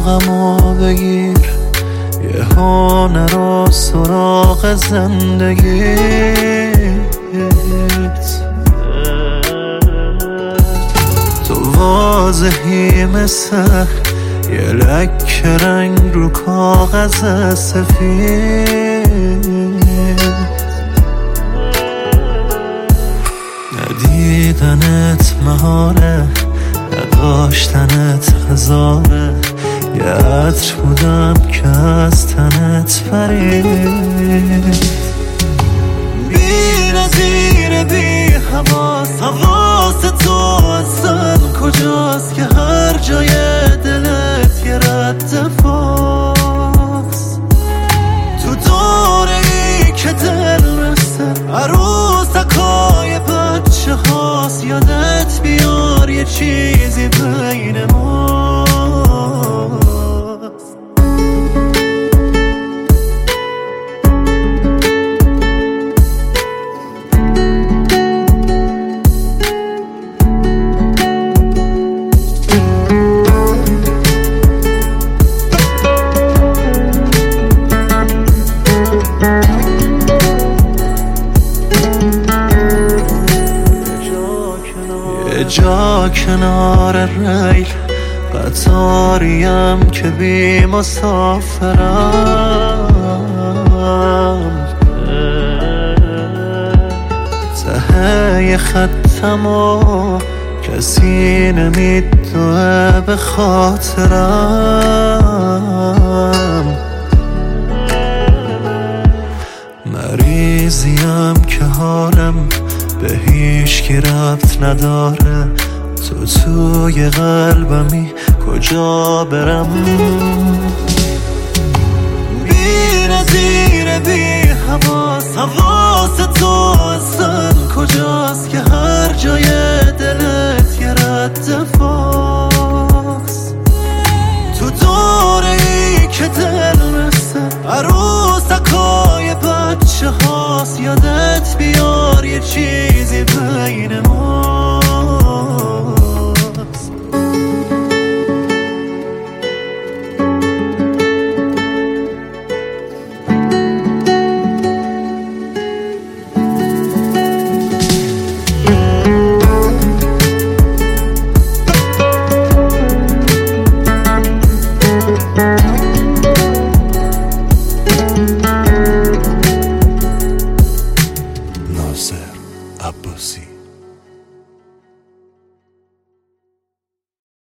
سراغمو بگیر، یه هنر و سراغ زندگیت. تو واضحی مثل یه لکه رنگ رو کاغذ سفید، ندیدنت محاله، نداشتنت هزاره، یه عطر بودم که از تنت پرید. بی نظیر بی حواس تو اصلا کجاست که هر جای دلت یه رد پاست. تو دوره ای که دل مثل عروسکای بچه هاست، یادت بیار یه چیزی بین ماست. یه جا کنار ریل قطاریم که بی مسافرم، ته خطم و کسی نمیدوه به خاطرم. مریضیم که حالم به هیچ کی ربط نداره، تو توی قلبمی کجا برم؟ بی نظیر بی حواس تو اصلا کجاست که هر جای دلت یه رد پاست. تو دوره ای که دل مثل عروسکای بچه هاست، یادت بیار یه چیزی بین ماست. ناصر عباسی.